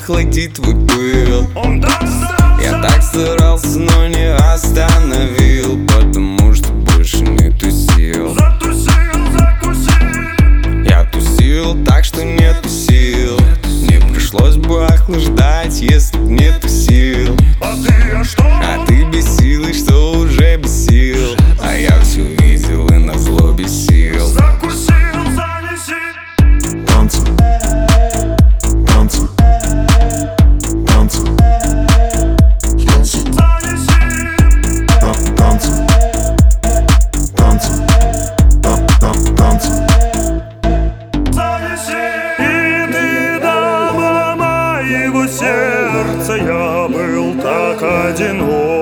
охладить твой пыл. Он достал. Я так старался, но не остановил, потому что больше нету сил. Затусил, закусил. Я тусил так, что нету сил. Не пришлось бы охлаждать, если б нету сил. А что? А ты без силы, что уже без сил. А я все видел и назло бесил. Закусил, занеси. Танцы, танцы, танцы, Занеси. танцы, танцы, танцы. Занеси. И ты дама моего сердца. Я был так одинок.